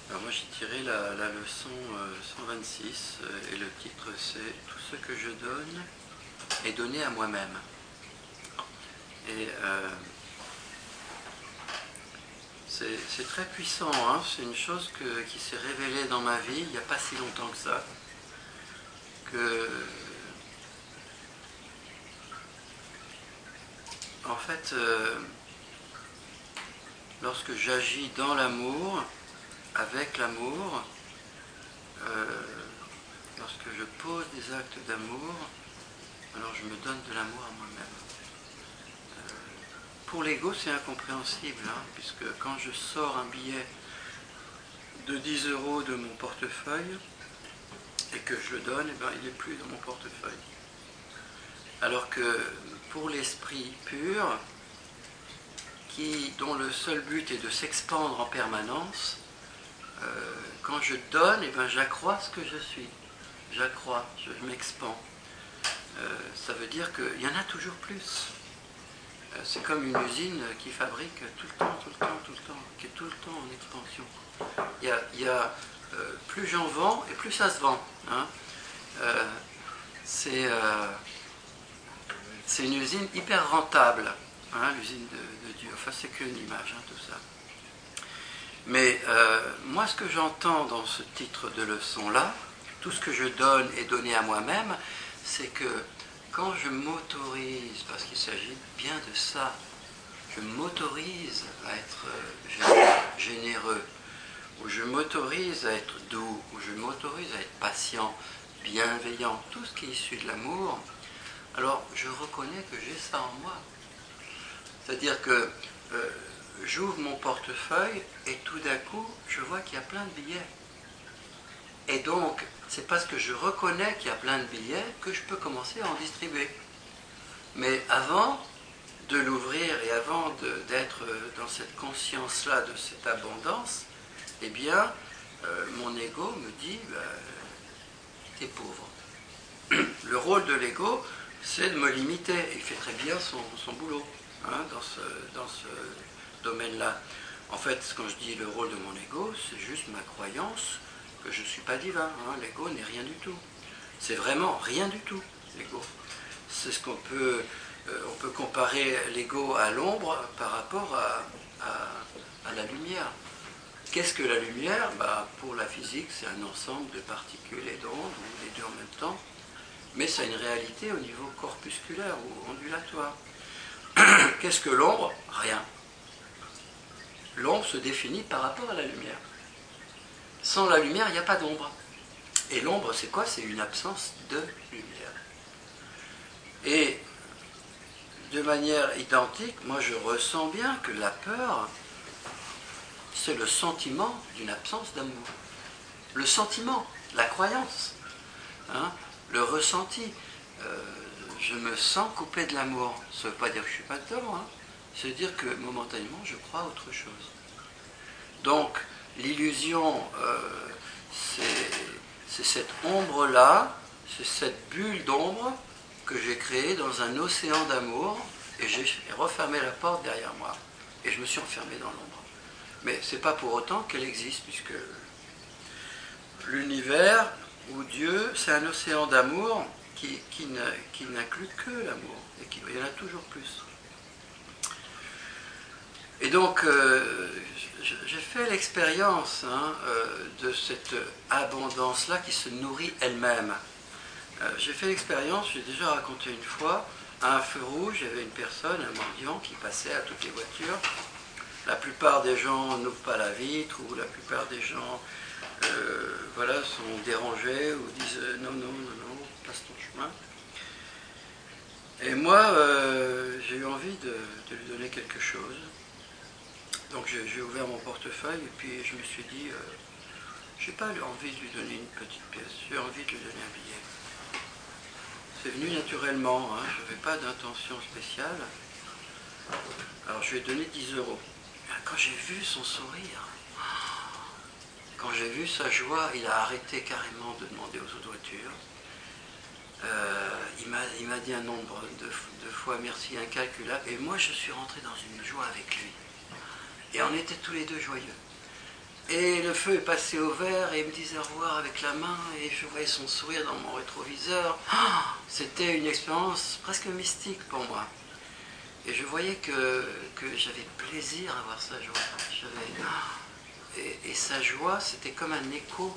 Alors moi j'ai tiré la leçon 126 et le titre c'est « Tout ce que je donne est donné à moi-même ». Et c'est très puissant, hein. C'est une chose qui s'est révélée dans ma vie il n'y a pas si longtemps que ça. En fait, lorsque j'agis dans l'amour, avec l'amour, lorsque je pose des actes d'amour, alors je me donne de l'amour à moi-même. Pour l'ego, c'est incompréhensible, hein, puisque quand je sors un billet de 10 € de mon portefeuille et que je le donne, eh ben, il n'est plus dans mon portefeuille. Alors que pour l'esprit pur, dont le seul but est de s'expandre en permanence, quand je donne, eh ben, j'accrois ce que je suis. J'accrois, je m'expand. Ça veut dire qu'il y en a toujours plus. C'est comme une usine qui fabrique tout le temps, qui est tout le temps en expansion. Il y a plus j'en vends et plus ça se vend. Hein. C'est une usine hyper rentable, hein, l'usine de Dieu. Enfin, c'est qu'une image, hein, tout ça. Mais moi, ce que j'entends dans ce titre de leçon-là, tout ce que je donne est donné à moi-même, c'est que quand je m'autorise, parce qu'il s'agit bien de ça, je m'autorise à être généreux, ou je m'autorise à être doux, ou je m'autorise à être patient, bienveillant, tout ce qui est issu de l'amour, alors je reconnais que j'ai ça en moi. C'est-à-dire que j'ouvre mon portefeuille et tout d'un coup, je vois qu'il y a plein de billets. Et donc, c'est parce que je reconnais qu'il y a plein de billets que je peux commencer à en distribuer. Mais avant de l'ouvrir et avant d'être dans cette conscience-là, de cette abondance, eh bien, mon ego me dit, t'es pauvre. Le rôle de l'ego, c'est de me limiter. Il fait très bien son boulot, hein, dans ce domaine-là. En fait, quand je dis le rôle de mon ego, c'est juste ma croyance que je ne suis pas divin. Hein. L'ego n'est rien du tout. C'est vraiment rien du tout, l'ego. C'est ce qu'on peut... on peut comparer l'ego à l'ombre par rapport à la lumière. Qu'est-ce que la lumière? Pour la physique, c'est un ensemble de particules et d'ondes, ou les deux en même temps. Mais ça a une réalité au niveau corpusculaire ou ondulatoire. Qu'est-ce que l'ombre? Rien. L'ombre se définit par rapport à la lumière. Sans la lumière, il n'y a pas d'ombre. Et l'ombre, c'est quoi? C'est une absence de lumière. Et de manière identique, moi je ressens bien que la peur, c'est le sentiment d'une absence d'amour. Le sentiment, la croyance, hein, le ressenti. Je me sens coupé de l'amour. Ça ne veut pas dire que je ne suis pas dedans, hein. Ça veut dire que momentanément, je crois à autre chose. Donc, l'illusion, c'est cette ombre-là, c'est cette bulle d'ombre que j'ai créée dans un océan d'amour, et j'ai refermé la porte derrière moi. Et je me suis enfermé dans l'ombre. Mais ce n'est pas pour autant qu'elle existe, puisque l'univers, ou Dieu, c'est un océan d'amour qui n'inclut que l'amour, et il y en a toujours plus. Et donc, j'ai fait l'expérience, hein, de cette abondance-là qui se nourrit elle-même. J'ai fait l'expérience, j'ai déjà raconté une fois, à un feu rouge, il y avait une personne, un mendiant, qui passait à toutes les voitures. La plupart des gens n'ouvrent pas la vitre, ou la plupart des gens sont dérangés, ou disent non, passe ton chemin. Et moi, j'ai eu envie de lui donner quelque chose. Donc j'ai ouvert mon portefeuille et puis je me suis dit, j'ai pas envie de lui donner une petite pièce, j'ai envie de lui donner un billet. C'est venu naturellement, hein, je n'avais pas d'intention spéciale. Alors je lui ai donné 10 €. Quand j'ai vu son sourire, quand j'ai vu sa joie, il a arrêté carrément de demander aux autres voitures. Il m'a dit un nombre de fois merci incalculable, et moi je suis rentré dans une joie avec lui. Et on était tous les deux joyeux. Et le feu est passé au vert et il me disait au revoir avec la main et je voyais son sourire dans mon rétroviseur. C'était une expérience presque mystique pour moi. Et je voyais que j'avais plaisir à voir sa joie. Et sa joie, c'était comme un écho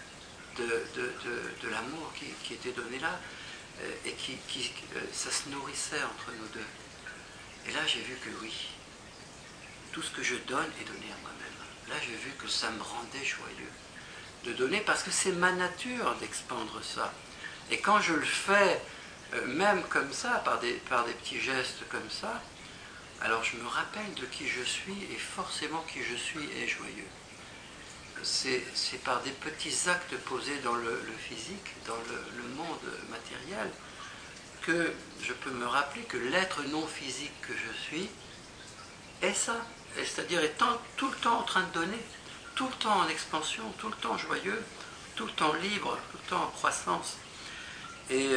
de l'amour qui était donné là. Et ça se nourrissait entre nous deux. Et là, j'ai vu que oui, tout ce que je donne est donné à moi-même. Là, j'ai vu que ça me rendait joyeux de donner, parce que c'est ma nature d'expandre ça. Et quand je le fais, même comme ça, par des petits gestes comme ça, alors je me rappelle de qui je suis, et forcément qui je suis est joyeux. C'est par des petits actes posés dans le physique, dans le monde matériel, que je peux me rappeler que l'être non physique que je suis est ça. C'est-à-dire étant tout le temps en train de donner, tout le temps en expansion, tout le temps joyeux, tout le temps libre, tout le temps en croissance. Et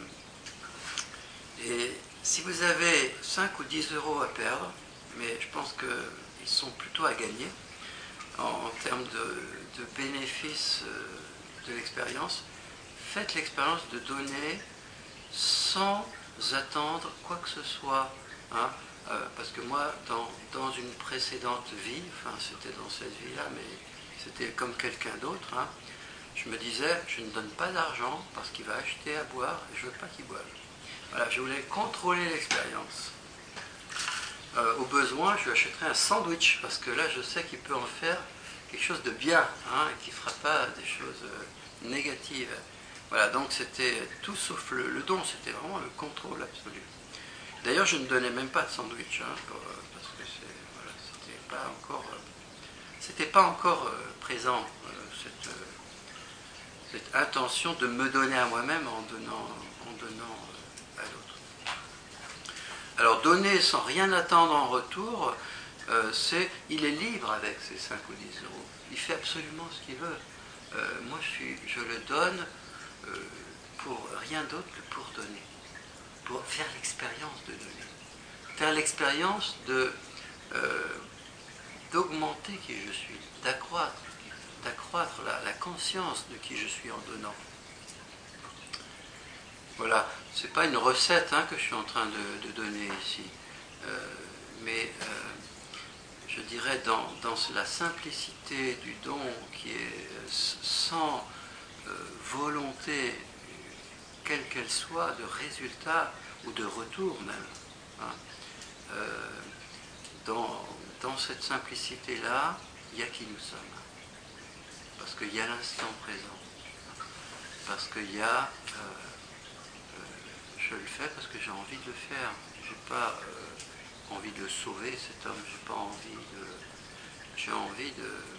si vous avez 5 ou 10 euros à perdre, mais je pense qu'ils sont plutôt à gagner en termes de bénéfices de l'expérience, faites l'expérience de donner sans attendre quoi que ce soit. Hein. Parce que moi, dans une précédente vie, enfin c'était dans cette vie-là, mais c'était comme quelqu'un d'autre, hein, je me disais, je ne donne pas d'argent parce qu'il va acheter à boire et je ne veux pas qu'il boive. Voilà, je voulais contrôler l'expérience. Au besoin, je lui achèterai un sandwich parce que là, je sais qu'il peut en faire quelque chose de bien, hein, et qui ne fera pas des choses négatives. Voilà, donc c'était tout sauf le don, c'était vraiment le contrôle absolu. D'ailleurs, je ne donnais même pas de sandwich, hein, parce que c'était pas encore présent, cette intention de me donner à moi-même en donnant à l'autre. Alors, donner sans rien attendre en retour, il est libre avec ses 5 ou 10 euros. Il fait absolument ce qu'il veut. Moi, je le donne pour rien d'autre que pour donner, pour faire l'expérience de donner. Faire l'expérience d'augmenter qui je suis, d'accroître la conscience de qui je suis en donnant. Voilà, c'est pas une recette, hein, que je suis en train de donner ici, mais je dirais dans la simplicité du don qui est sans volonté, quelle qu'elle soit, de résultat ou de retour même. Hein. Dans cette simplicité-là, il y a qui nous sommes. Parce qu'il y a l'instant présent. Parce qu'il y a... je le fais parce que j'ai envie de le faire. Je n'ai pas envie de sauver cet homme. J'ai envie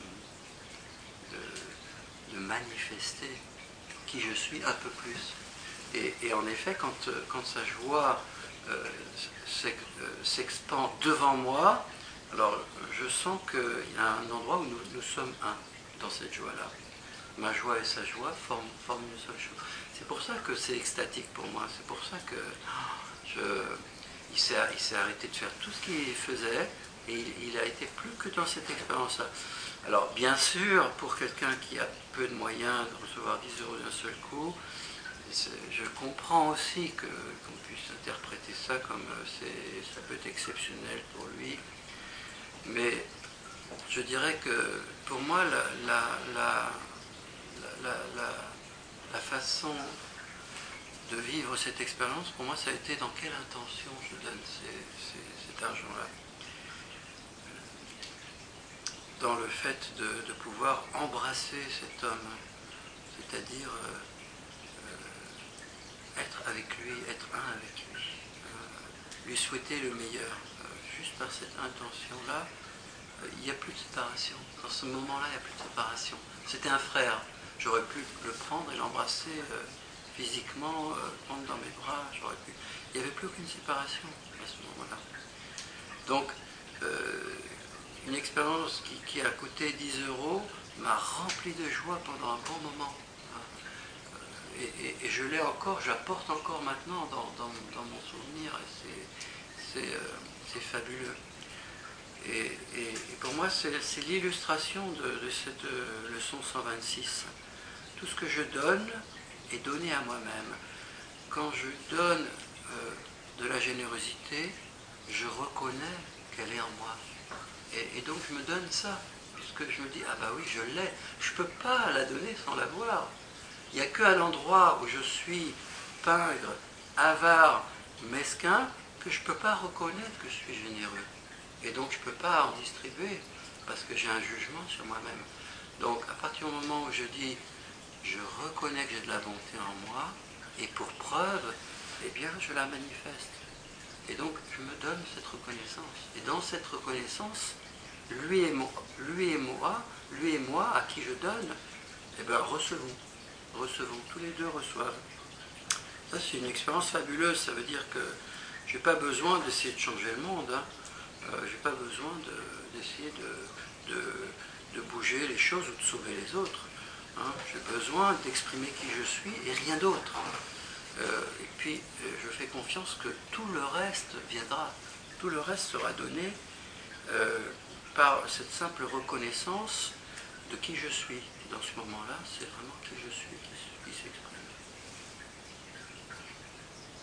de manifester qui je suis un peu plus. Et en effet, quand sa joie s'expand devant moi, alors je sens qu'il y a un endroit où nous sommes un dans cette joie-là. Ma joie et sa joie forment une seule chose. C'est pour ça que c'est extatique pour moi. C'est pour ça que il s'est arrêté de faire tout ce qu'il faisait et il a été plus que dans cette expérience-là. Alors bien sûr, pour quelqu'un qui a peu de moyens de recevoir 10 euros d'un seul coup, je comprends aussi qu'on puisse interpréter ça comme ça peut être exceptionnel pour lui, mais je dirais que pour moi la façon de vivre cette expérience, pour moi ça a été dans quelle intention je donne cet argent-là. Dans le fait de pouvoir embrasser cet homme, c'est-à-dire être avec lui, être un avec lui, lui souhaiter le meilleur. Juste par cette intention-là, il n'y a plus de séparation. Dans ce moment-là, il n'y a plus de séparation. C'était un frère. J'aurais pu le prendre et l'embrasser physiquement, prendre dans mes bras. Il n'y avait plus aucune séparation à ce moment-là. Donc, une expérience qui a coûté 10 euros m'a rempli de joie pendant un bon moment. Et je l'ai encore, j'apporte encore maintenant dans mon souvenir, et c'est fabuleux. Et pour moi, c'est l'illustration de cette leçon 126. Tout ce que je donne est donné à moi-même. Quand je donne de la générosité, je reconnais qu'elle est en moi. Et donc je me donne ça, puisque je me dis, ah bah oui, je l'ai. Je ne peux pas la donner sans l'avoir. Il n'y a qu'à l'endroit où je suis pingre, avare, mesquin, que je ne peux pas reconnaître que je suis généreux. Et donc je ne peux pas en distribuer, parce que j'ai un jugement sur moi-même. Donc à partir du moment où je dis, je reconnais que j'ai de la bonté en moi, et pour preuve, eh bien je la manifeste. Et donc je me donne cette reconnaissance. Et dans cette reconnaissance, lui et moi, à qui je donne, eh bien recevons, tous les deux reçoivent. Ça c'est une expérience fabuleuse, ça veut dire que je n'ai pas besoin d'essayer de changer le monde, hein. Je n'ai pas besoin d'essayer de bouger les choses ou de sauver les autres. Hein. J'ai besoin d'exprimer qui je suis et rien d'autre. Et puis, je fais confiance que tout le reste viendra. Tout le reste sera donné par cette simple reconnaissance de qui je suis. Dans ce moment-là, c'est vraiment qui je suis qui s'exprime.